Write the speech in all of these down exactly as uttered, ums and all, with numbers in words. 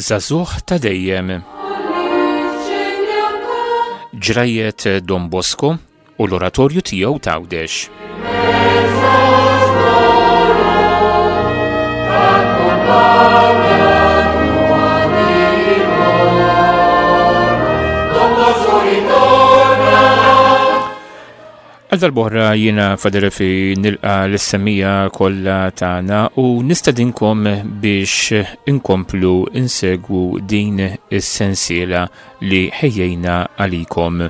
Żagħżugħ ta' dejjem. Ġrajiet Don Bosco u l-oratorju tiegħu t'Għawdex. Għal darb'oħra jiena Fadil Refi nilqa l-semmija kollha tagħna u nistedinkom biex inkomplu insegwu din is-sensiela li ħejjejna għalikom.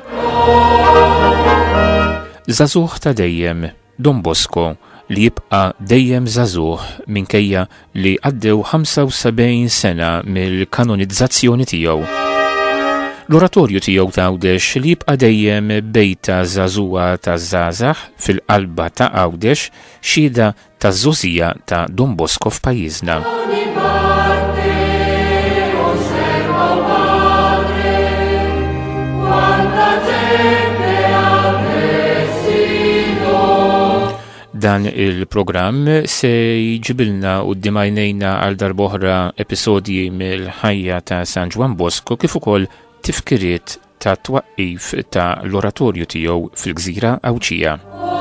Żagħżugħ ta' dejjem Don Bosco li jibqa' dejjem żagħżugħ minkejja li għaddew ħamsa u sebgħin sena mill-kanonizzazzjoni tiegħu. L-oratorju tiegħu t'Għawdex li jibqa' dejjem bejta żagħżugħa taż-żgħażagħ fil-qalba ta' Għawdex xhieda taż-żużija ta' Don Bosco f'pajjiżna. Dan il-programm se jġibilna quddiem għajnejna għal darb'oħra episodji mill-ħajja ta' San Juan Bosco kif ukoll tifkiriet ta' twaqqif ta' l-oratorju tiegħu fil-Gżira Awċija.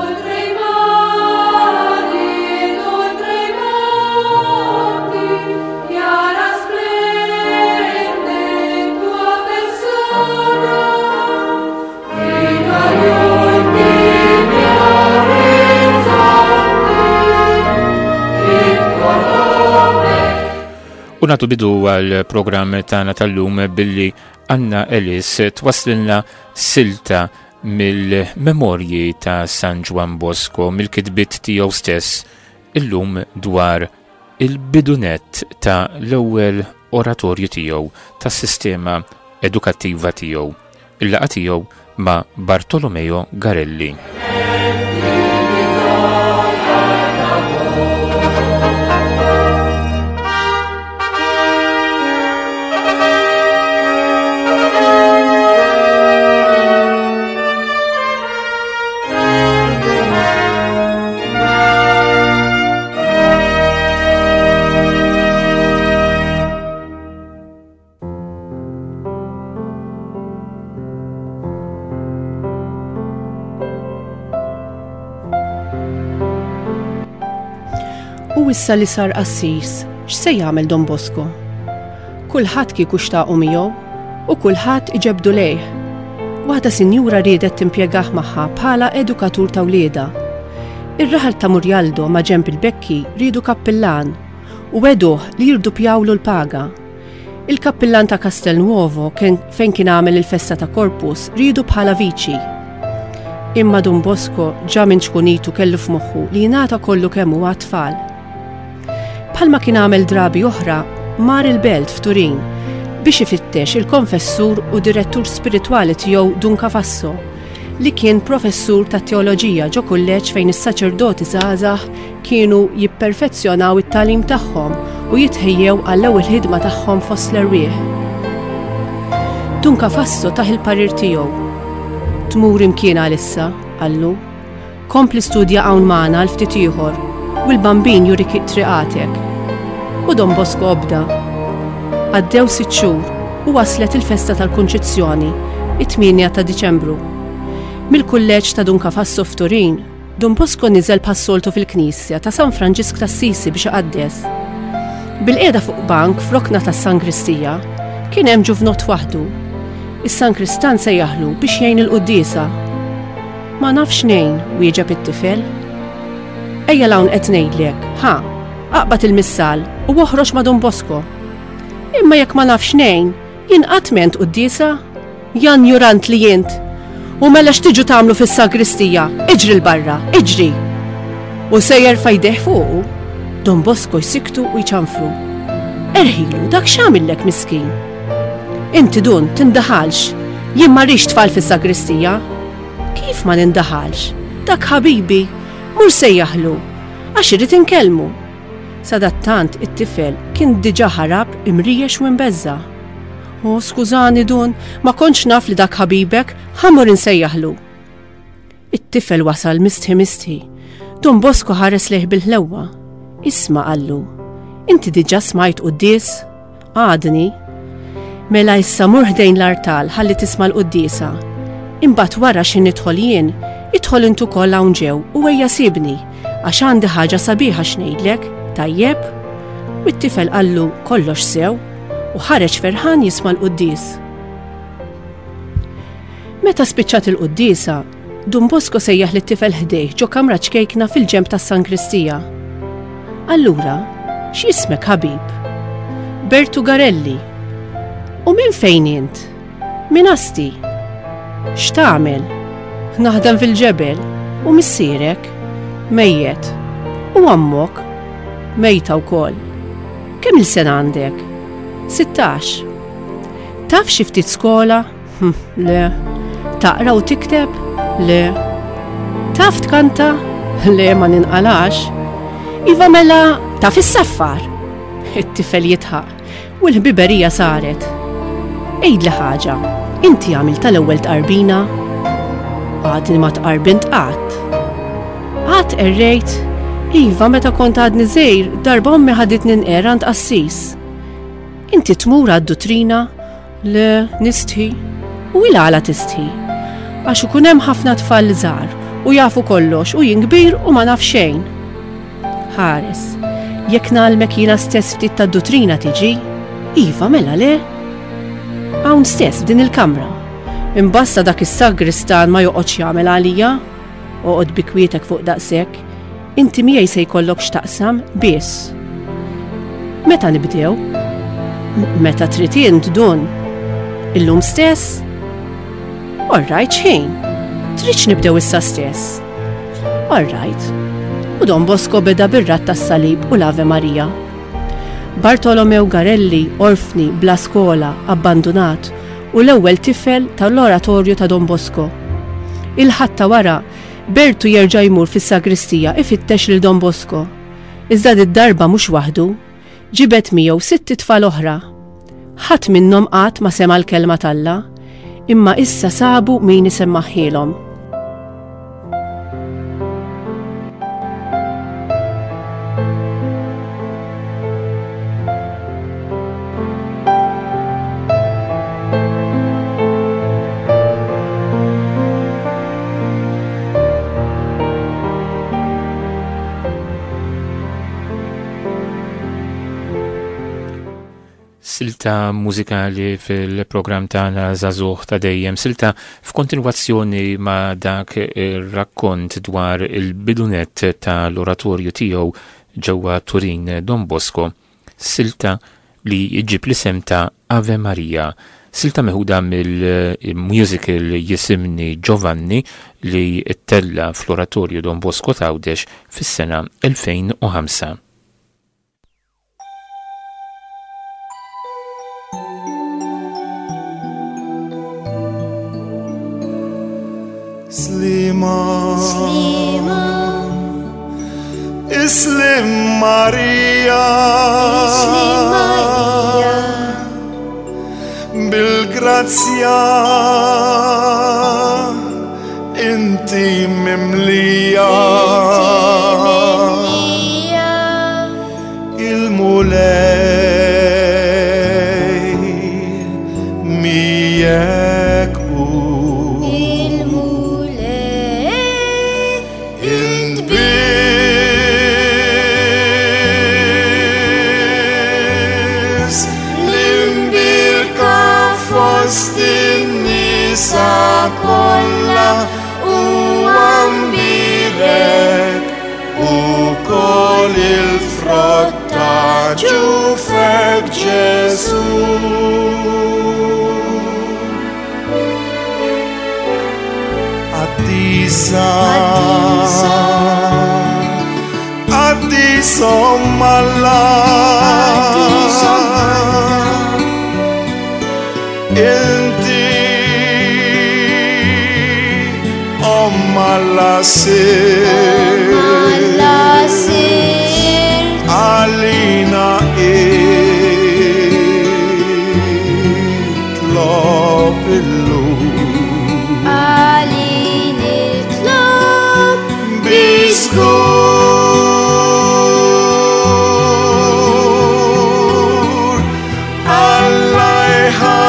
U nagħtu bidu għall-programm tagħna tal-lum billi Anna Ellis twaslilna silta mill-memorji ta' San Juan Bosco mill-kitbiet tiegħu stess illum dwar il-bidunet ta' l-ewwel oratorju tiegħu tas-sistema edukattiva tiegħu. Il-laqgħa tiegħu ma' Bartolomeo Garelli. U issa li sar Assis, x'se jagħmel Don Bosco? Kulħadd kieku xtaqu miegħu u kulħadd iġebdu lejh. Waħda sinjura riedet timpjegah magħha bħala edukatur ta' wlieda. Ir-raħal ta' Murjaldo ma' ġenb il-Bekki riedu kappillan u weduh li jirdupjawlu l-paga. Il-kappillan ta' Castelnuovo fejn kien għamel il-festa ta' Corpus riedu bħala viċi. Imma Don Bosco ġa minn xkunitu kellu f'moħħu li jingħata kollu kemm huwa tfal. Bħalma kien għamel drabi oħra mar il-belt f'Turin biex ifittex il-konfessur u direttur spiritwali tiegħu Dunca Fasso li kien professur ta' teoloġija ġo kulleġġ fejn is-saċerdoti żgħażagħ kienu jipperfezzjonaw it-tagħlim tagħhom u jitħejjew għall-ewwel ħidma tagħhom fost l-irwieħ. Dunca Fasso taħ il-parir tiegħu. Tmur imkien għalissa, għallu, kompli studja hawn magħna l ftit ieħor u l-bambin jurik triqatek. U Don Bosco obda. Għaddew sitt xhur u waslet il-festa tal-Kunċizzjoni, it-tminja ta' Diċembru. Mill-kulleġġ ta' Dunca Fasso f'Turin, Don Bosco niżel passoltu fil-Knisja ta' San Franġisk tas-Sisi biex iqaddes. Bil-qiegħda fuq bank f'rokna tas-Sankristija kien hemm ġuvnot waħdu. Is-Sankristan se jaħlu biex jgħin il-quddiesa. Ma nafx ngħin wieġeb it-tifel. Ejja l-hawn qed ngħidlek, ħa, aqbad il-missal u oħroġ ma' Don Bosco. Imma jekk ma nafx ngħin, jien qatt m'għand quddiesa? Jan jurant li jint. U mela x'tiġu tagħmlu fis-sagristija? Iġri l-barra, iġri. U sejjer fajdeħ fuqu. Don Bosco jsiktu u jċanfru. Erħilu, dak x'għamillek miskin. Inti dun tindaħalx, jien ma rix tfal fis-sagristija. Kif ma nindaħalx? Dak ħabibi, mur sejjaħlu, għax irid inkellmu. Sadattant it-tifel kien diġà ħarab imriex u imbeżza. Oh, skużani dun, ma kontx naf li dak ħabibek, ħammur insejjaħlu. It-tifel wasal mistħi mistħi. Don Bosco ħares leħ bil-ħlewwa. Isma' qallu, inti diġà smajt quddies? Għadni, Mela issa mur ħdejn l-artal ħalli tisma' l-quddiesa. Imbagħad wara xi nidħol jien, idħol intu koll hawn ġew u ejja sibni għax għandi ħaġa sabiħa x'ngħidlek, tajjeb? U t-tifel qallu kollox sew u ħareġ ferħan jisma' l-quddies. Meta spiċċat il-quddiesa, Don Bosco sejjaħ lit-tifel ħdejh ġo kamra ċkejkna fil-ġenb tas-Sankristija. Allura, x'jismek ħabib? Bertu Garelli. U minn fejn int? Min asti? X'tagħmel? Naħdem fil-ġebel. U missierek? Mejjet. U ammok? Mejta wkoll. Kemm il-sen għandek? Sittax. Taf xi ftit skola? Le. Taqra u tikteb? Le. Taf tkanta? Le ma ninqalax. Iva mela taf is-saffar. It-tifel jitħaq u l-ħbiberija saret. Ejdli ħaġa, inti għamilta l-ewwel tqarbina? Għadni ma tqarbint qatt. Qatt errejt, iva meta kont għadni żgħir darba ommi ħaditni nqera għand qassis. Inti tmur għad-dutrina? Le, nistħi. U il għala tistħi? Għax ikun hemm ħafna tfal żgħar u jafu kollox u jien kbir u ma naf xejn. Ħares, jekk nagħlmek jiena stess ftit tad-dutrina tiġi? Iva mela le? Hawn stess f'din il-kamra. Imbasta dak is-sagristan ma joqgħodx jagħmel għalija? Oqgħod bi kwietek fuq daqshekk, inti miegħi se jkollok x'taqsam biss. Meta nibdew? Meta trid int dun? Illum stess? Orrajt xejn. Tridx nibdew issa stess. Orrajt. U Don Bosco beda bir-rat tas-salib u l-Ave Marija. Bartolomeo Garelli, orfni, bla skola, abbandonat u l-ewwel tifel tal-oratorju ta' Don Bosco. Il-ħatta wara, Bertu jerġa' jmur fis-sagristija ifittex lil Don Bosco. Iżda id-darba mhux waħdu, ġibet miegħu sitt tfal oħra. Ħadd minnhom qatt ma sema l-kelma talla, imma issa sabu min isemmaħħilhom. Silta mużikali fil-programm tagħna Żagħżugħ ta' dejjem, silta f'kontinwazzjoni ma' dak ir-rakkont dwar il-bidunet tal-oratorju tiegħu ġewwa Turin Don Bosco, silta li jġib l-isem ta' Ave Maria, silta meħuda mill-musical jisimni Giovanni li ttella fl-oratorju Don Bosco Tgħawdex fis-sena elfejn u ħamsa. Slima, Slima, Islim Maria, Islim Maria, bil-grazzja inti mimlija, il-mulej mijek Nisa kolla u ambirek u kol il-frotta ġufek Ġesu. Addisa, Addisom Allah, Alla sir, alla sir, Alina itlob illum, Alina itlob biskur, Allah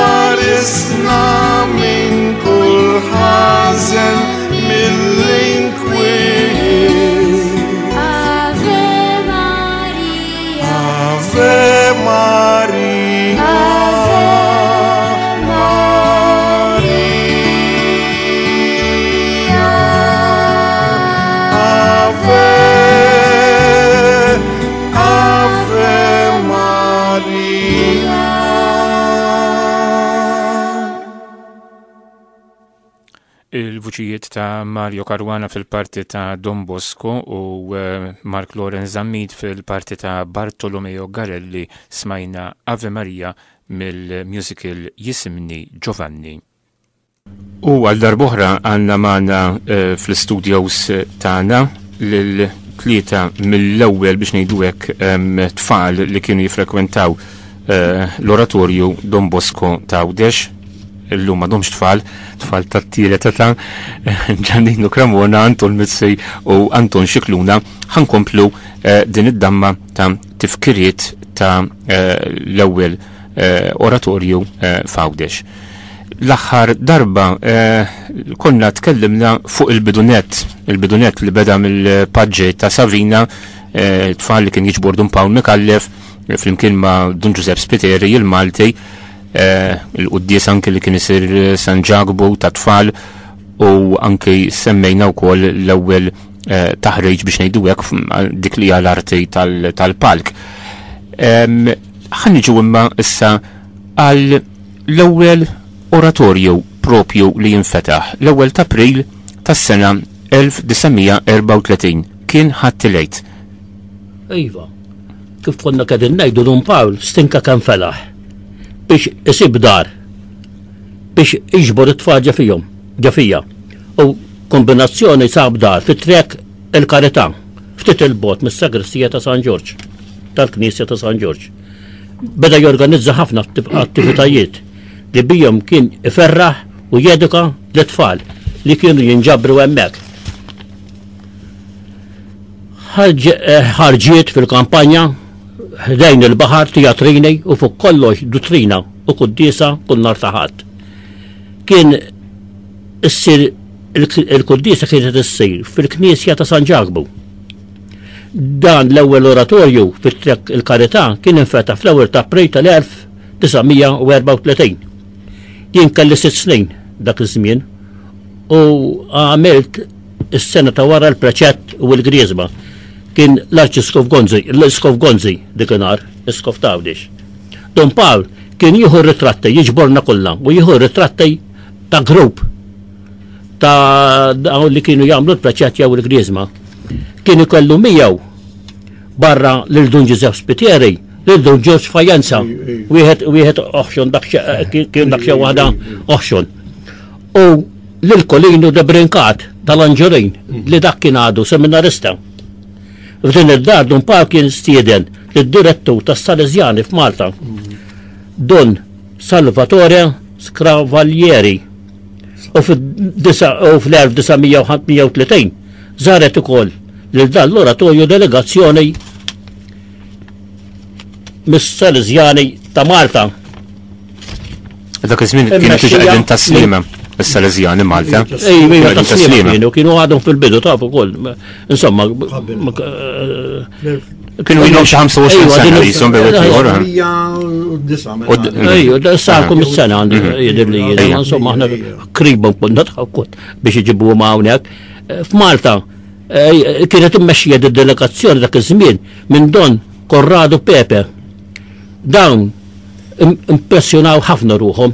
Il-vuċijiet ta' Mario Caruana fil-parti ta' Don Bosco u Mark Lorenz Zammit fil-parti ta' Bartolomeo Garelli smajna Ave Maria mill-musical Jisimni Giovanni. U għal darbohra għanna maħna uh, fl-studios tagħna l-tlieta mill-ewwel biex ngħiduhekk um, tfal li kienu jifrekwentaw uh, l-oratorju Don Bosco ta' Għawdex. Illum m'għadhomx tfal, tfal tat-tielet ta' Giannino Cremona, Anton Mizzi u Anton Xikluna ħankomplu uh, din id-damma ta' tifkiriet ta' uh, l-ewwel uh, oratorju uh, f'Għawdex. L-aħħar darba eh, konna tkellimna fuq il-bidunet, il-bidunet li beda mill-paġġet ta' Savina, eh, tfal li kien jiġbor Dun Pawl Mikallef, flimkien ma' Dun Giuseppe Spiteri, il-Malti, eh, il-quddies anke li kien isir San Ġagbu ta' tfal, u anke semmejna wkoll l-ewwel eh, taħriġ biex ngħidu hekk dik li għal-arti tal-palk. Ħanniġu imma issa għal l-ewwel oratorju propju li jinfetaħ l-ewwel ta' April tas-sena elf tisgħemija erba' u tletin kien ħadd-tliet. Iva, kif konna qegħdin ngħidu Dun Pawl stinka kemm felaħ biex isib dar biex iġbor it-tfal ġafihom ġafija u kombinazzjoni sab dar fit-trek il-Karità ftit il-bot mis-Sagristija ta' San Ġorġ tal-Knisja ta' San Ġorġ. Beda jorganizza ħafna attivitajiet li bijom kien iferraħ u jeduka l-tfal li kienu jinġabru hemmhekk. Ħarġiet fil-kampanja ħdejn il-baħar tijatrini u fuq kollox dutrina u qudiesa kull nhar ta' ħadd. Kien issir il-qudiesa kienet issir fil-Knisja ta' San Ġagbu. Dan l-ewwel oratorju fit-trek il-Karità kien infeta fl-ewwel ta' April tal-elf tisgħemija erba' u tletin. Jien kelli sitt snin dak iż-żmien u għamilt is-sena ta' wara l-preċett u l-Griezma. Kien l-Arċiskof Gonzi, l-Iskof Gonzi dikinhar, Iskof ta' Għawdex. Don Pawl kien jieħu ritratti, jiġborna kollha u jieħu ritratti ta' grupp ta' dawn li kienu jagħmlu l-preċett jew l-Griezma. Kien ikollu miegħu barra lil Dun Giuseppe Spiteri lil Dun Ġorġ Fajenza, wieħed wieħed oħxon kien dak xi waħda oħxon. U lil Kolinu de Brinkat tal-Anġurin li dak kien għadu seminarista. F'din id-dar Dun Pawl kien stieden lid-direttur tas-Salesjani f'Malta. Don Salvatore Scravalieri. U fl-elf tisgħemija u tletin żaret ukoll lil dan l-oratorju delegazzjoni mis-Salesjani ta' Malta. Dak iż-żmien kienu tiġi qegħdin taslima is-Salesjani Malta. Ejja, taslima kienu kienu għadhom fil-bidu taf ukoll. Insomma, kienu ilhom xi ħamsa u għoxrin sena jisom bewet ieħor. Ejju, da sa'kom is-sena għandi jidher li jiena, insomma aħna qribhom konna wkoll biex iġibuhom hawnhekk. F'Malta kienet immexxija d-delegazzjoni dak iż-żmien minn Don Corrado Pepe. Dawn impressjonaw ħafna ruhom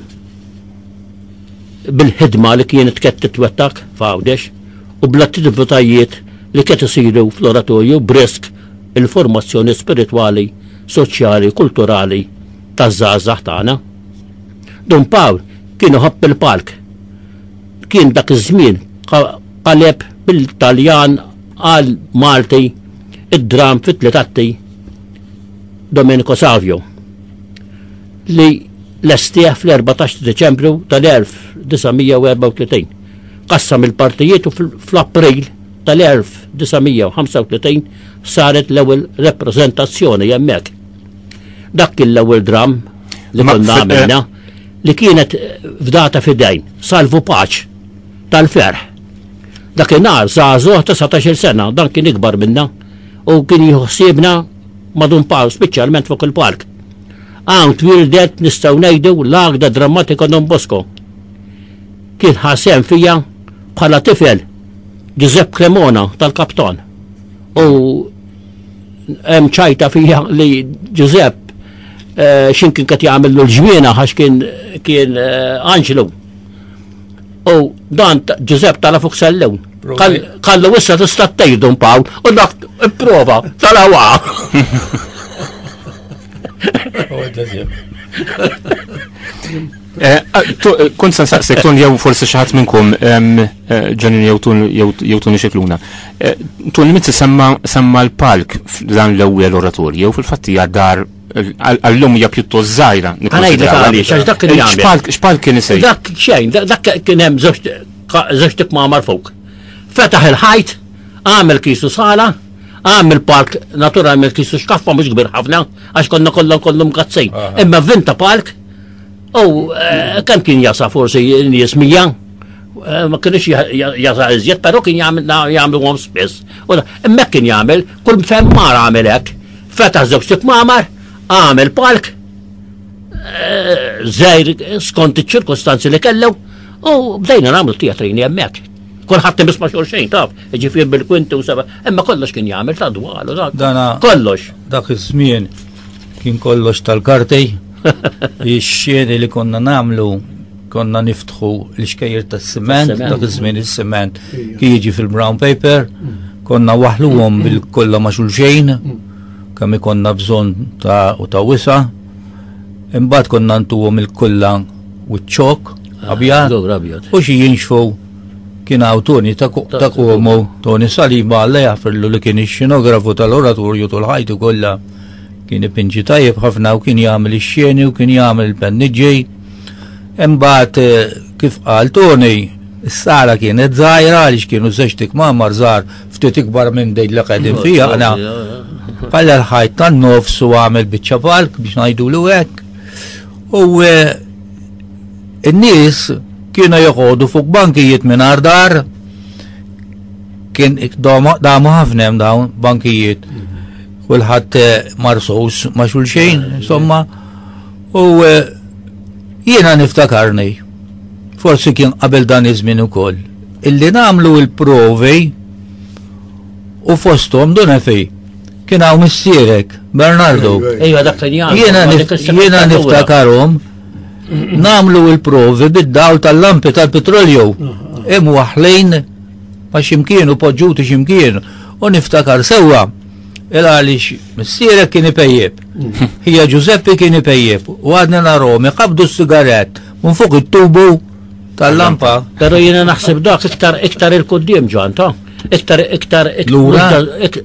bil-ħidma li kienet qed titwettak f'Għawdex u bl-attivitajiet li qed isiru fl-oratorju brisk il-formazzjoni spiritwali, soċjali, kulturali taż-żgħażagħ tagħna. Don Pawl kienu ħabb il-palk. Kien dak iż-żmien qaleb bil-Taljan għal Malti id-dram fit-tlietatti Domenico Savio li l-estieħ fl-erbatax Deċembru tal-elf tisgħemija erba' u tletin. Qassam il-partijiet u fl-April tal-elf tisgħemija ħamsa u tletin saret l-ewwel rappreżentazzjoni hemmhekk. Dak kien l-ewwel dram li konna għamilna li kienet f'data fidejn, Salvu Paċ tal-Ferħ. Dakinhar żagħżugħ ta' satax-il sena, dan kien ikbar minna u kien jħossibna ma' Dun Pawl speċjalment fuq il-park. Hawn twildet nistgħu ngħidu l-għaqda drammatika Don Bosco. Kien ħasem fija bħala tifel Giuseppe Cremona tal-Kapton. U hemm ċajta fija li Giuseppe x'in kien qed jagħmel l-ġwiena għax kien kien Anġlu. U dan Giuseppe tala fuq sellew. Kallu issa tista' tgħidu Pawl u dak ipprova tala waqa. Kont san saqsek tun jew forsi xi ħadd minnkom ġenin jew tun ixekluna. Tun min semma semma l-palk f'dan l-ewwel oratorju jew fil-fatt hija dar għallum hija pjuttost żgħira. Ħanajdlek għaliex għax dak kien jagħmel. X'palk kien isej? Dak xejn, dak kien hemm żewġ tik magħmar fuq. Fetaħ il-ħajt, għamel kisu sala, għamel park naturalment kisu xkaffa mhux kbir ħafna għax konna kollha kollu mkazzej. Imma vinta park u kemm kien jasa forsi nies mija. Ma kienx jasa iżjed, però kien jagħmluhom spiss. Imma kien jagħmel kull fejn mar għamel hekk. Fetaħ żewġ tik magħmar, għamel park żgħir skont iċ-ċirkostanzi li kellew u bdejna nagħmlu teatrini hemmhekk. Kulħadd nisma' xulxejn taf, jiġifier bil-kwinti u seba' imma kollox kien jagħmel ta' dwalu kollox. Dak iż-żmien kien kollox tal-kartej. Ix-xieni li konna nagħmlu konna niftħu l-xkejjer tas-siment, dak iż-żmien is-siment kien jiġi fil-brown paper, konna waħluhom bil-kollha ma' xulxejn, kemm ikonna bżonn ta' u ta' wisa. Imbagħad konna ntuhom il-kollha wiċ-ċok abjad u xi jinxfu kien hawn Toni ta' Como, Toni Saliba Alla jafrillu li kien ix-xenografu tal-oratorju tal-ħajtu kollha. Kien ipinġi tajjeb ħafna u kien jagħmel ix-xjeni u kien jagħmel il-penniġġej. Imbagħad kif qal Toni, is-sala kienet żgħira għaliex kienu żewġ tik magħmar żgħar ftit ikbar minn dejn li qegħdin fiha aħna. Ħalla l-ħajt tan-nofs u għamel biċċa palk biex ngħidulu hekk. U n-nies kienu joqogħdu fuq bankijiet mingħajr dar, kien damu ħafna hemm dawn bankijiet, kulħadd marsus ma' xulxejn, insomma, u jiena niftakarni, forsi kien qabel dan iż-żmien ukoll, illi nagħmlu l-provi u fosthom dun fej kien hawn missierek Bernardo. Ejja dak kien jagħmel. Jiena niftakarhom namlu il-provi bid-dawl tal-lampi tal-petrolju hemm waħlejn ma' ximkien u poġġuti ximkien u niftakar sewwa il għaliex missierek kien ipejjeb. Hija Giuseppe kien ipejjeb u għadna narhom iqabdu s-sigaret minn fuq it-tubu tal-lampa. Però jiena naħseb dak iktar iktar il-quddiem ġan ta' iktar iktar lura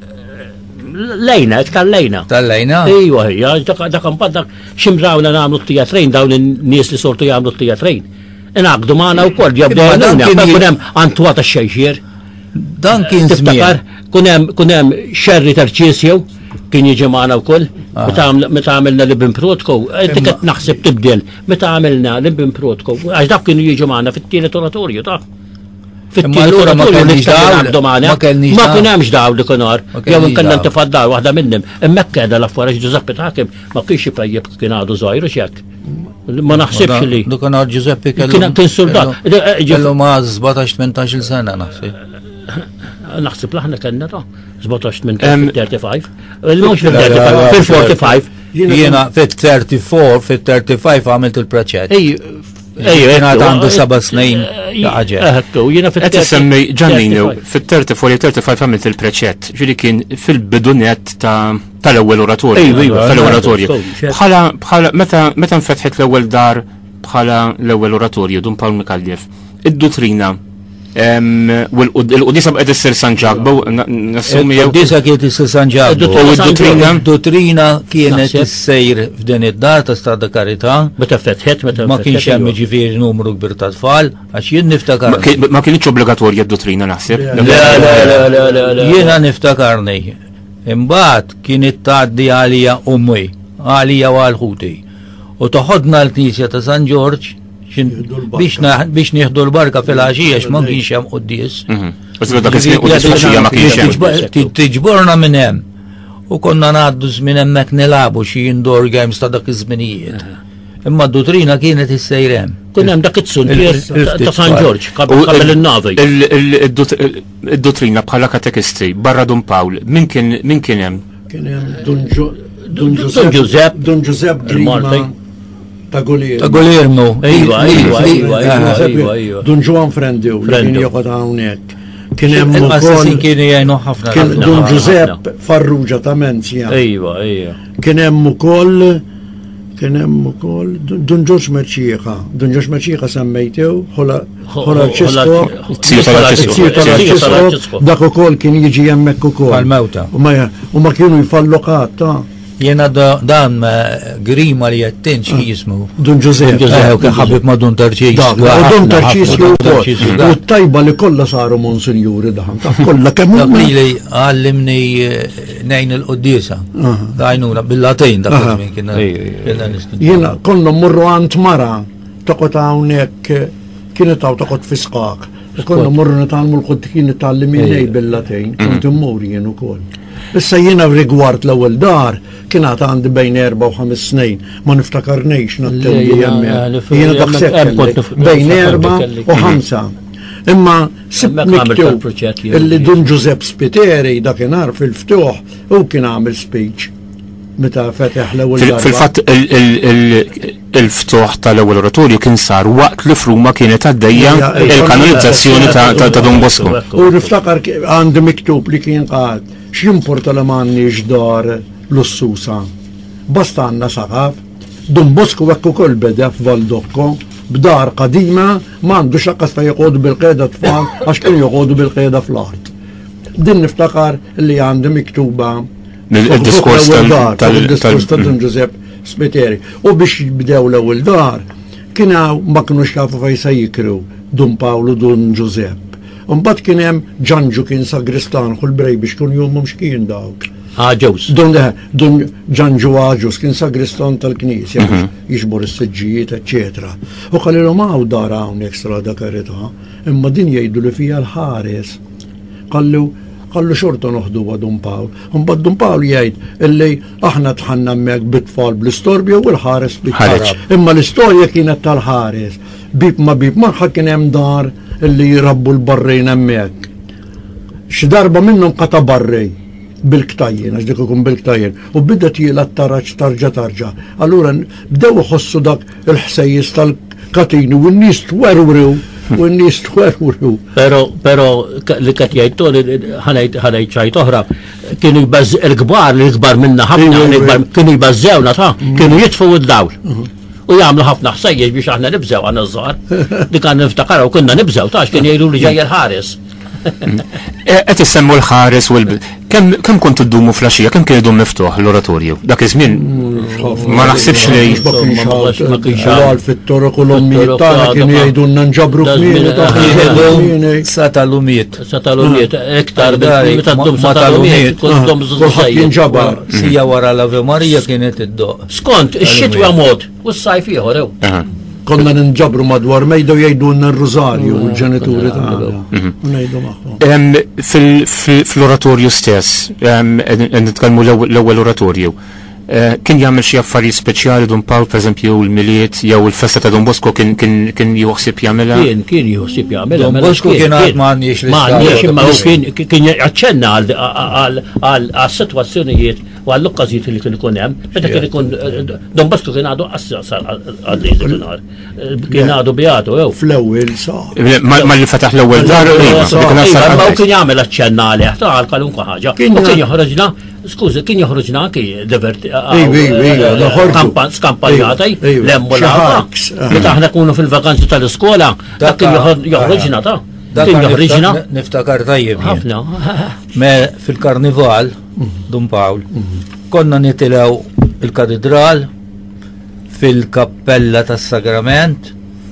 lejna, iktar lejna. Tal-lejna? Ejwa, hija, dak imbagħad dak ximrawna nagħmlu t-teatrejn dawn in-nies li sortu jagħmlu t-teatrejn. Inaqdu magħna wkoll jabdejna kun hemm Antwa tax-Xejxier. Dan kien żmien. Kun hemm kun hemm Xerri Tarċisjew kien jiġi magħna wkoll. Meta għamilna Libin Protko, inti qed naħseb tibdel meta għamilna Libin Protko, għax dak kienu jiġu magħna fit-tielet oratorju ta' fit-tielet ma kellniex dawl, ma kellniex ma kien hemmx dawl ikonar, jew inkella intifaddar waħda minnhom. Imma qiegħda l-affarijiet Giuseppe Takim ma kienx ipejjeb kien għadu żgħir x'hekk. Ma naħsibx li. Ikonar Giuseppe kellu kien soldat. Kellu ma żbatax tmentax-il sena naħseb. Naħseb aħna kellna ta' żbatax tmentax fil-thirty-five. Mhux fil-thirty-five, fil-forty-five. Jiena fit-thirty-four, fit-thirty-five għamilt il-proċett. Ejju, jena għandu saba snin ħaġa. Jena fit-semmi Ġanninu, fit-thirty-four u thirty-five għamilt il-preċett, ġili kien fil-bidunet tal-ewwel oratorju. Tal-ewwel oratorju. Bħala, meta nfetħet l-ewwel dar bħala l-ewwel oratorju dun Pawl Mikallef, id-dutrina, il-qudisa bqed issir San Ġagbo, nassumi jew. Il-qudisa kienet issir San Ġagbo. Il-dutrina kienet issejr f'din id-dar ta' Strada Karità. Meta fetħet, meta ma kienx hemm ġifieri numru kbir ta' tfal, għax jien niftakar. Ma kienx obbligatorja d-dutrina naħseb. Jiena niftakarni. Imbagħad kienet tgħaddi għalija ummi, għalija u għal-ħuti. U toħodna l-Knisja ta' San Ġorġ biex nieħdu l-barka fil-għaxija x'ma kienx hemm qudies. Tiġborna minn hemm. U konna ngħaddu żmien hemmhekk nilagħbu xi indoor games ta' dak iż-żminijiet. Imma d-dutrina kienet issejr hemm. Kien hemm dak it-suntier ta' San Ġorġ qabel in-navi. Id-dutrina bħala katekistri barra Dun Pawl, min kien hemm? Kien hemm Dun Giuseppe, Dun Giuseppe Grima ta' Guglielmo. Ta' Guglielmo. Ejwa, ejwa, ejwa, ejwa, ejwa. Don Juan Frendu, li kien joqgħod hawnhekk. Kien hemm ukoll kien jgħinu ħafna. Kien Don Giuseppe Farrugia ta' Menzja. Ejwa, ejwa. Kien hemm ukoll kien hemm ukoll Don Ġorġ Merċieqa. Don Ġorġ Merċieqa semmejtew ħola ċisqo. Tziju tal-ċisqo. Dak ukoll kien jiġi hemmhekk ukoll. Għal-mewta. U ma kienu jfallu qatt ta' Jena dan grima li jattinċ jismu. Don Giuseppe. ħabib ma Don Tarċis. U Don Tarċis u t-tajba li kolla saru monsinjuri daħan. Kolla kemm Li li għallimni nejn il-qoddisa. Għajnuna bil-latin da kħazmin kiena. Jena konna murru għant mara taqot għawnek kienet għaw taqot fiskak. Konna murru nitalmu l-qod kien nitallimin bil-latin. Kont immur jenu kol. Issa jiena rigward l-ewwel dar kienet għandi bejn erba' u ħames snin, ma niftakarnejx nattendi hemmhekk. Jiena daħseb bejn erba' u ħamsa. Imma sibt miktub illi Don Giuseppe Spiteri dakinhar fil-ftuħ u kien għamel speech meta feteħ l-ewwel dar. Fil-fatt il-ftuħ tal-ewwel oratorju kien sar waqt li Fruma kienet għaddejja il-kanonizzazzjoni ta' Don Bosco. U niftakar għandi miktub li kien qal x'jimporta li m'għandniex dar lussusa. Basta għandna saqaf, Don Bosco hekk ukoll beda f'Valdocco b'dar qadima m'għandux aqqas fejn joqogħdu bil-qiegħda tfal għax kienu joqogħdu bil-qiegħda fl-art. Din niftakar li għandi miktuba il-diskors tal-diskors ta' Don Giuseppe Spiteri. U biex jibdew l-ewwel dar kien ma kinux jafu fejn se jikru Don Paolo Don Giuseppe. Mbagħad kien hemm Ġanġu kien sagristan kull brej biex kun jumhom x'kien dawk. Aġus. Don Don Ġanġu Aġus kien sagristan tal-Knisja jiġbor is-siġġijiet, eċetera. U qalilhom hawn dar hawnhekk strada karità, imma din jgħidu li fiha l-ħares. Qallu qallu xorta noħduha Don Pawl. Mbagħad Don Pawl jgħid illi aħna tħanna hemmhekk bit-tfal bl-istorbja u l-ħares bit-ħareġ. Imma l-istorja kienet tal-ħares. Bib ma bib marħa kien hemm dar illi jirabbu l-barrejn hemmhekk. Xi darba minnhom qata barrej bil-ktajjen, għax dik ikun bil-ktajjen, u bidet jiela taraġ tarġa tarġa. Allura bdew iħossu dak il-ħsejjes tal-katini u n-nies twerwrew u n-nies twerwrew. Pero pero li qed jgħidtu ħanejt ċajt oħra kienu il-kbar li l-kbar minna ħafna kienu jbażżewna ta' kienu jitfgħu id-dawl. U jagħmlu ħafna ħsejjeġ biex aħna nibżew għan iż-żgħar. Dik għan niftakar u kunna nibżew tax kien jgħidu li ġej il-ħares. Qed issemmu l-ħares u kemm kemm kont iddumu flaxija, kemm kien idum miftuħ l-oratorju? Dak iż-żmien ma naħsibx li ma kienx għal fit-toroq u l-ommijiet tagħna kienu jgħidulna nġabru kmieni sa tal-umiet. Sa tal-umiet iktar meta ddum sa tal-umiet kont jinġabar. Sija wara l-Ave Marija kienet id-doq. Skont ix-xitwa mod u s-sajf ieħor ew. Konna ninġabru madwar mejda u jgħidulna r-rużarju u l-ġenituri tagħna. Ngħidu magħhom. Fl-oratorju stess, nitkellmu l-ewwel oratorju. Kien jagħmel xi affarijiet speċjali Don Pawl pereżempju l-miliet jew il-festa ta' Don Bosco kien kien joħsib jagħmelha? Kien kien joħsib jagħmelha. Don Bosco kien għad m'għandniex m'għandniex imma kien kien jaċċenna għal-sitwazzjonijiet u għall-okkażijiet li kien ikun hemm. Meta kien ikun Don Bosco kien għadu għaddej dak kien għadu beatu jew. Fl-ewwel sa. Ma li fetaħ l-ewwel dar imma kien jagħmel aċċenna għalih ta' kwalunkwe ħaġa. U kien joħroġna Skużi, kien joħroġna anki diverti skampanjata l-emmu l-għalba. Meta aħna kunu fil-vakanzi tal-iskola, dak kien joħroġna ta' kien joħroġna. Niftakar tajjeb. Ħafna. Me fil-karnival, Don Pawl, konna nitilaw il-katedral fil-kappella tas-sagrament,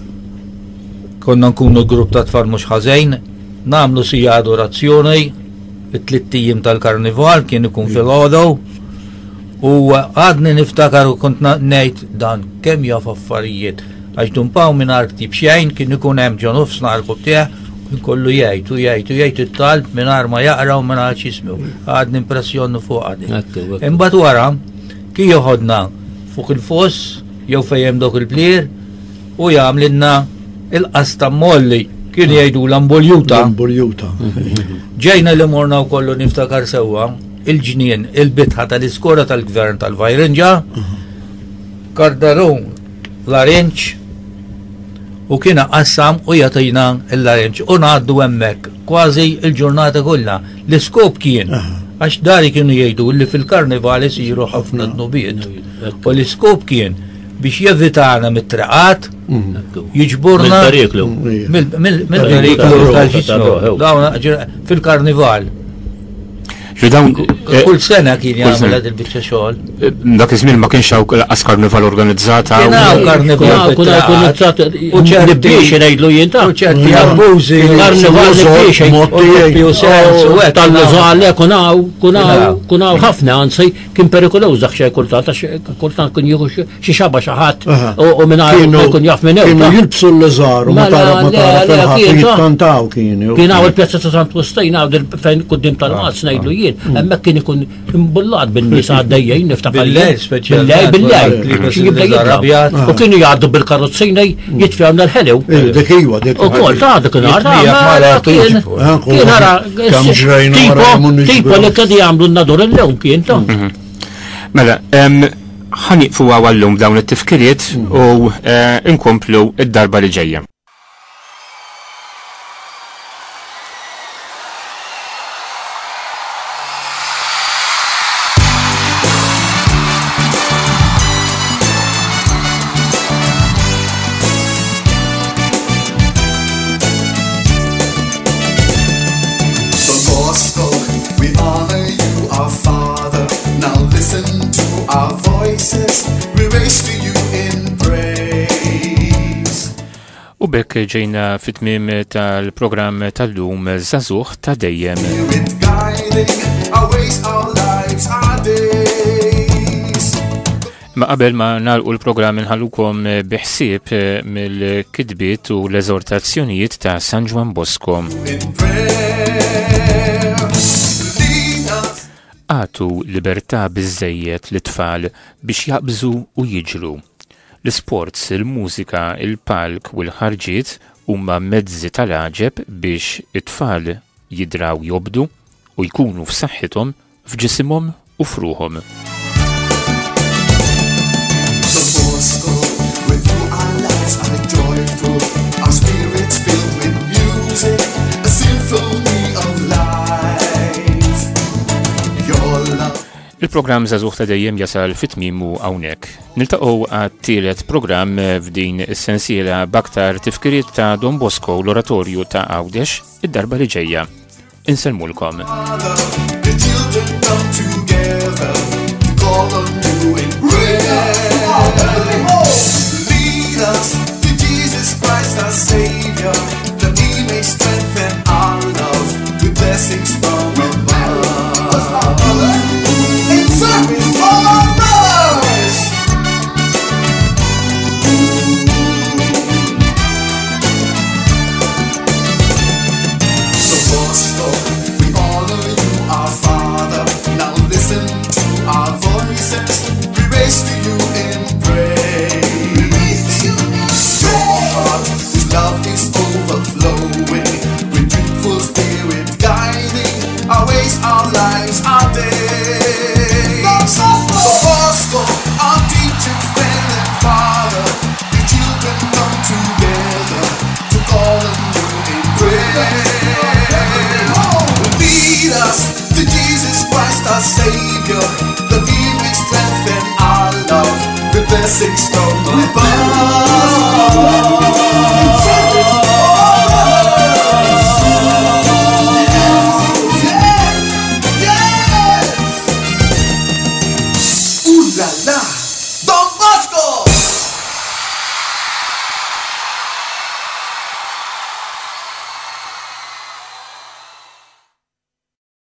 konna nkunu grupp ta' tfal mhux ħażejn, nagħmlu sija adorazzjoni it-tlittijim tal-karnival kien ikun fil-ħodow u għadni niftakar u kont ngħid dan kemm jaf affarijiet għax Don Pawl mingħajr ktib xejn kien ikun hemm ġo nofs nhar tiegħu kollu jgħid u jgħid u jgħid it-talb mingħajr ma jaqra u mingħajr x'ismu. Għadni impressjoni fuq għadi. Imbagħad wara kien joħodna fuq il-foss jew fejn hemm dawk il-blier u jagħmlilna il-qasta molli. Kien jgħidu l-amboljuta. L-amboljuta. Ġejna li morna u kollu niftakar sewwa il-ġnien, il-bitħa tal-iskola tal-gvern tal-Vajrinġa, Kardarun l-arenċ u kiena qassam u jatajna l-arenċ u ngħaddu hemmhekk kważi il-ġurnata kollha. L-iskop kien għax dari kienu jgħidu li fil-karnival isiru ħafna dnubiet. U l-iskop kien biex jevitana mit-traqat jiġburna mill-periklu tal-ġisnu fil-karnival. Kull sena kien jagħmel għad il-biċċa xogħol. Dak iż-żmien ma kienx hawn laqas karnival organizzata. Kien hawn karnival organizzat u ċerti biex ngħidlu jien ta' u ċerti abbużi karnival biex tal-żgħal kun hawn kun hawn kun hawn ħafna anzi kien perikoluż dak xejn kultant għax kultant kien jieħu xi xaba xi ħadd u mingħajr kun jaf minn hemm. Kienu jilbsu l-iżgħar u ma tara ma tara fil-ħadd jittantaw kienu. Kien hawn il-pjazza ta' Sant Wistajn hawn fejn quddiem tal-qazz ngħidlu jien. Hemmhekk kien ikun imbullat bin-nies għaddejjin niftaħ bil-lejl speċjalment. Bil-lejl. U kienu jgħaddu bil-karrozzina jitfjawna l-ħelew. Dik iwa, dik. Ukoll ta' dik kien ara tipo li kien jagħmlu n-nadur il-lewm kien ta'. Mela, ħaniqfu għawallum dawn it-tifkiriet u inkomplu id-darba li ġejja. U bekk ġejna fit-tmiem tal-programm tal-lum Żagħżugħ ta' dejjem. Ma qabel ma nagħlqu l-programm inħallukom biħsieb mill-kitbiet u l-eżortazzjonijiet ta' San Juan Bosco. Għatu libertà biżżejjed lit-tfal biex jaqbżu u jiġru. L-sports, il-mużika, il-palk u l-ħarġiet huma mezzi tal-għaġeb biex it-tfal jidraw jobdu u jkunu f'saħħithom, f'ġisimhom u f'ruhom. Il-programm Żagħżugħ ta' dejjem jasal fit-tmiemu hawnhekk. Niltaqgħu għat-tielet programm f'din is-sensiela b'aktar tifkiriet ta' Don Bosco l-oratorju ta' Għawdex id-darba li ġejja. Insellmulkom. Savior, that we may strengthen our love with blessings from above.